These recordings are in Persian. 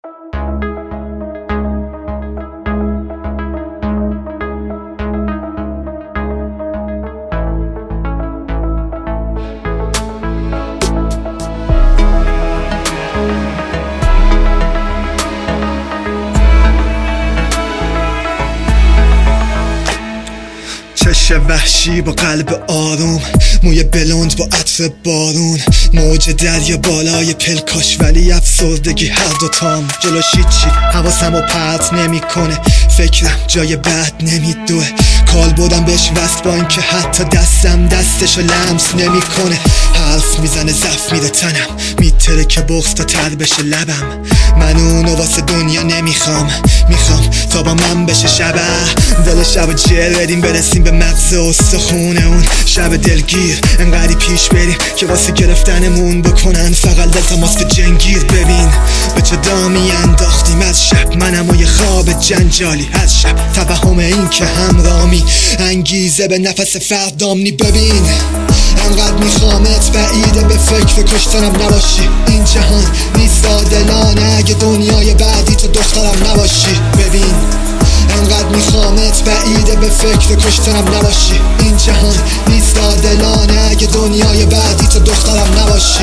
چشم وحشی با قلب آروم، موی بلوند با عطر بارون، موج دریا بالای پلکاش ولی افسردگی هر دوتام. جلوش هیچی حواسمو پرت نمی کنه، فکرم جای بد نمیدوه، کال بودم بهش وست با اینکه حتی دستم دستشو لمس نمی کنه. حرف میزنه زف میره تنم، میتره که بغض تا تر بشه لبم. من اونو واسه دنیا نمیخوام، میخوام تا با من بشه شبه. دل شب جر بدیم برسیم به مغز استخونه اون شب دلگیر. انقدری پیش بریم که واسه گرفتنمون بکنن فقط التماس به جنگیر. ببین به چه دامی انداختیم از شب، منم و یه خواب جنجالی از شب. توهم این که همرامی انگیزه به نفس فردامنی. ببین انقدر میخوامت بعیده به فکر کشتنم نباشی. این جهان نیست عادلانه اگه دنیای بعدی تو دخترم نباشی. ببین انقدر میخوامت بعیده به فکر کشتنم نباشی. این جهان نیست عادلانه اگه دنیای بعدی تو دخترم نباشی.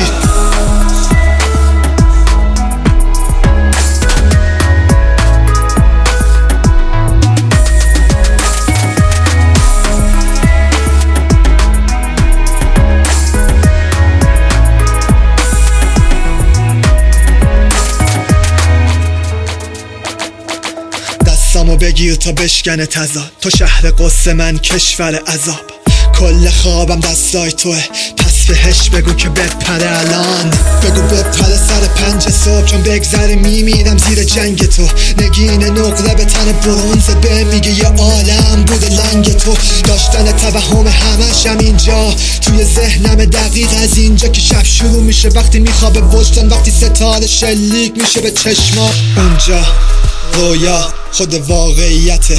دستامو بگیر تا بشکنه تضاد، تو شهر قصه من کشور عذاب. کل خوابم دستای توه، پس بهش بگو که بپره الان. بگو بپره سر 5 صبح چون بگذره میمیرم زیر جنگ تو. نگین نقره به تن برونزه به میگه یه عالم بوده لنگ تو. داشتن توهم همشم اینجا توی ذهنم دقیق از اینجا که شب شروع میشه وقتی میخوابه وجدان، وقتی ستاره شلیک میشه به چشما. اونجا رویا خود واقعیته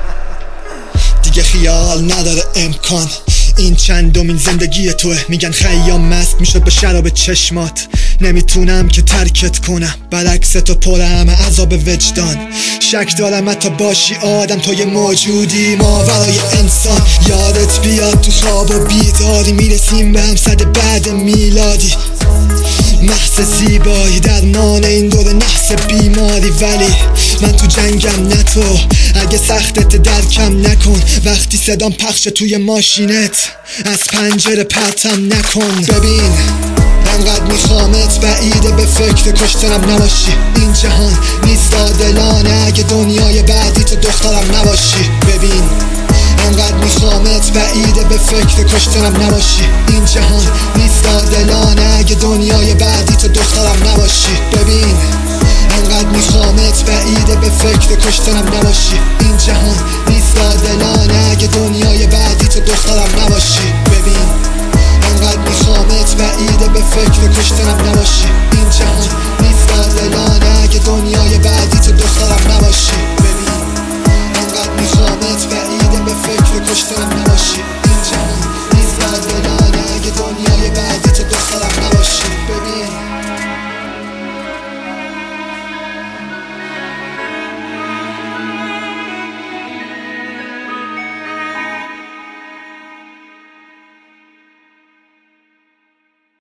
دیگه، خیال نداره امکان. این چندمین زندگی توه، میگن خیام مست میشد به شراب چشمات. نمیتونم که ترکت کنم، برعکس تو پرم عذاب وجدان. شک دارم حتی باشی آدم تو یه موجودی ماورای انسان. یادت بیاد تو خواب و بیداری میرسیم به هم صد بعد میلادی. محض زیبایی درمان این دور نحس بیماری، ولی من تو جنگم نه تو. اگه سختت درکم نکن، وقتی صدام پخش توی ماشینت از پنجره پرتم نکن. ببین انقدر میخوامت بعیده به فکر کشتنم نباشی. این جهان نیست عادلانه اگه دنیای بعدی تو دخترم نباشی. ببین انقدر میخوامت بعیده به فکر کشتنم نباشی. این جهان نیست عادلانه اگه دنیای بعدی تو دخترم نباشی. ببین انقدر میخوامت بعیده به فکر کشتنم نباشی. این جهان نیست عادلانه اگه دنیای بعدی تو دخترم نباشی. ببین انقدر میخوامت بعیده به فکر کشتنم نباشی. این جهان نیست عادلانه اگه دنیای بعدی تو دخترم نباشی. ببین انقدر میخوامت بعیده به فکر کشتنم نباشی.